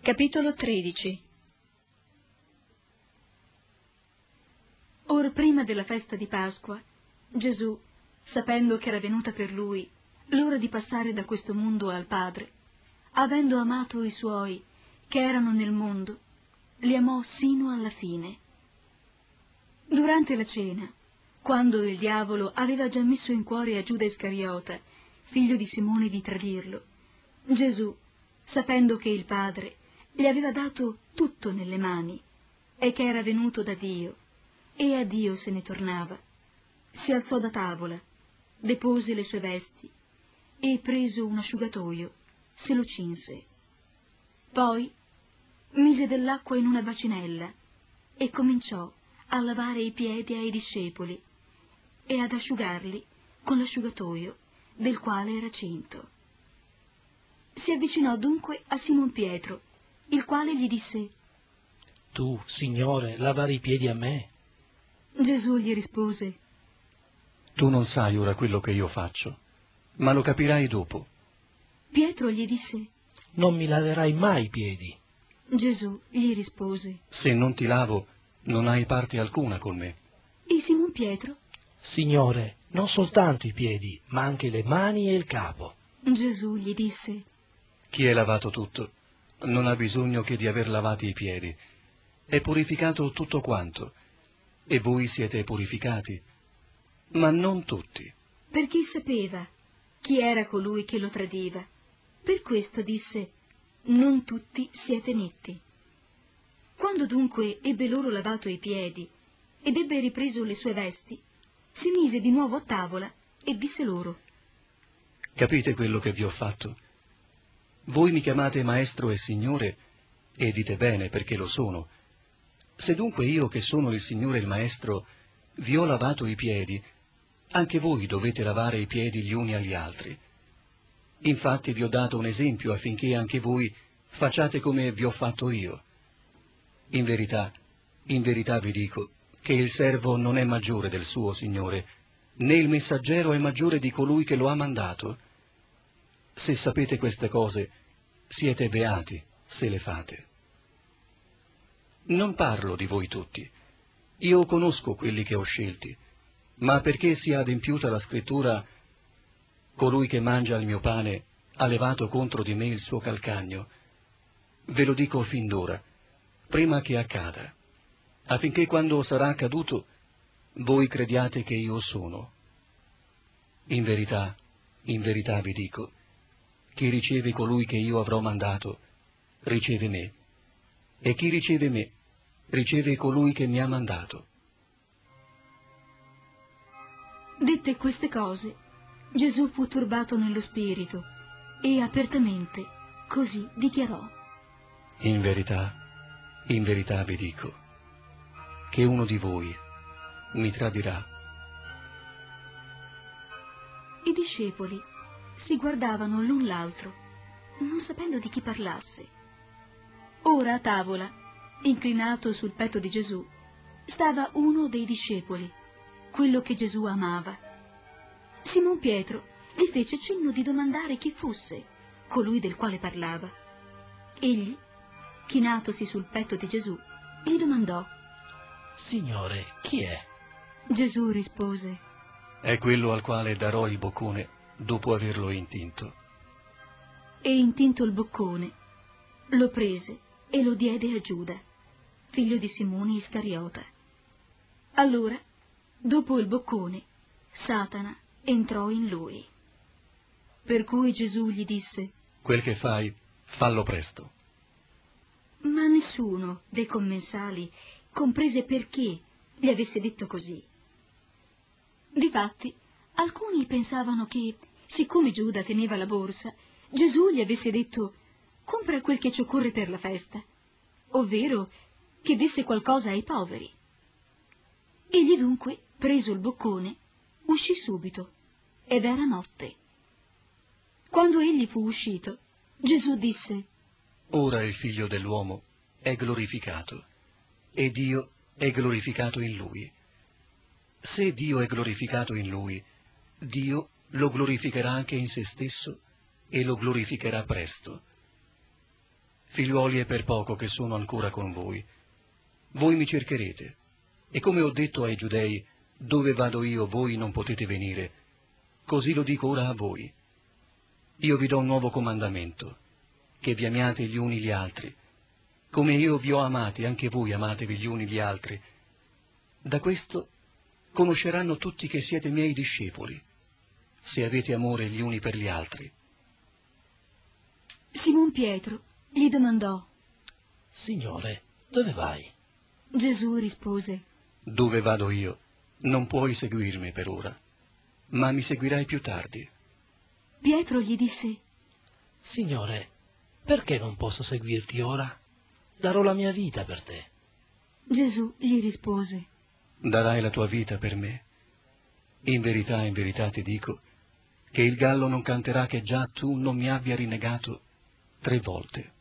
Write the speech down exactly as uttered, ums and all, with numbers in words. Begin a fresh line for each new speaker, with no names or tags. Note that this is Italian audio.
Capitolo tredici. Or prima della festa di Pasqua, Gesù, sapendo che era venuta per lui l'ora di passare da questo mondo al Padre, avendo amato i suoi che erano nel mondo, li amò sino alla fine. Durante la cena, quando il diavolo aveva già messo in cuore a Giuda Iscariota, figlio di Simone, di tradirlo, Gesù, sapendo che il Padre gli aveva dato tutto nelle mani e che era venuto da Dio e a Dio se ne tornava, si alzò da tavola, depose le sue vesti e, preso un asciugatoio, se lo cinse. Poi mise dell'acqua in una bacinella e cominciò a lavare i piedi ai discepoli e ad asciugarli con l'asciugatoio del quale era cinto. Si avvicinò dunque a Simon Pietro, il quale gli disse:
Tu, Signore, lavare i piedi a me?
Gesù gli rispose:
Tu non sai ora quello che io faccio, ma lo capirai dopo.
Pietro gli disse:
Non mi laverai mai i piedi.
Gesù gli rispose:
Se non ti lavo, non hai parte alcuna con me.
E Simon Pietro?
Signore, non soltanto i piedi, ma anche le mani e il capo.
Gesù gli disse:
Chi è lavato tutto non ha bisogno che di aver lavati i piedi. È purificato tutto quanto, e voi siete purificati, ma non tutti.
Perché sapeva chi era colui che lo tradiva. Per questo disse: non tutti siete netti. Quando dunque ebbe loro lavato i piedi ed ebbe ripreso le sue vesti, si mise di nuovo a tavola e disse loro:
Capite quello che vi ho fatto? Voi mi chiamate maestro e signore, e dite bene perché lo sono. Se dunque io, che sono il signore e il maestro, vi ho lavato i piedi, anche voi dovete lavare i piedi gli uni agli altri. Infatti vi ho dato un esempio affinché anche voi facciate come vi ho fatto io. In verità, in verità vi dico che il servo non è maggiore del suo signore, né il messaggero è maggiore di colui che lo ha mandato. Se sapete queste cose, siete beati se le fate. Non parlo di voi tutti. Io conosco quelli che ho scelti, ma perché sia adempiuta la scrittura: colui che mangia il mio pane ha levato contro di me il suo calcagno. Ve lo dico fin d'ora, prima che accada, affinché quando sarà accaduto voi crediate che io sono. In verità, in verità vi dico, chi riceve colui che io avrò mandato, riceve me, e chi riceve me, riceve colui che mi ha mandato.
Dette queste cose, Gesù fu turbato nello spirito e apertamente così dichiarò:
In verità, in verità vi dico, che uno di voi mi tradirà.
I discepoli si guardavano l'un l'altro, non sapendo di chi parlasse. Ora a tavola, inclinato sul petto di Gesù, stava uno dei discepoli, quello che Gesù amava. Simon Pietro gli fece cenno di domandare chi fosse colui del quale parlava. Egli, chinatosi sul petto di Gesù, gli domandò:
Signore, chi è?
Gesù rispose:
È quello al quale darò il boccone dopo averlo intinto.
E intinto il boccone, lo prese e lo diede a Giuda, figlio di Simone Iscariota. Allora, dopo il boccone, Satana entrò in lui. Per cui Gesù gli disse:
Quel che fai, fallo presto.
Ma nessuno dei commensali comprese perché gli avesse detto così. Difatti, alcuni pensavano che, siccome Giuda teneva la borsa, Gesù gli avesse detto: compra quel che ci occorre per la festa, ovvero che desse qualcosa ai poveri. Egli dunque, preso il boccone, uscì subito, ed era notte. Quando egli fu uscito, Gesù disse:
Ora il Figlio dell'uomo è glorificato, e Dio è glorificato in lui. Se Dio è glorificato in lui, Dio lo glorificherà anche in se stesso e lo glorificherà presto. Figliuoli, è per poco che sono ancora con voi. Voi mi cercherete, e come ho detto ai giudei, dove vado io voi non potete venire, così lo dico ora a voi. Io vi do un nuovo comandamento, che vi amiate gli uni gli altri. Come io vi ho amati, anche voi amatevi gli uni gli altri. Da questo conosceranno tutti che siete miei discepoli, se avete amore gli uni per gli altri.
Simon Pietro gli domandò:
Signore, dove vai?
Gesù rispose:
Dove vado io, non puoi seguirmi per ora, ma mi seguirai più tardi.
Pietro gli disse:
Signore, perché non posso seguirti ora? Darò la mia vita per te.
Gesù gli rispose:
Darai la tua vita per me? In verità, in verità ti dico, che il gallo non canterà che già tu non mi abbia rinnegato tre volte.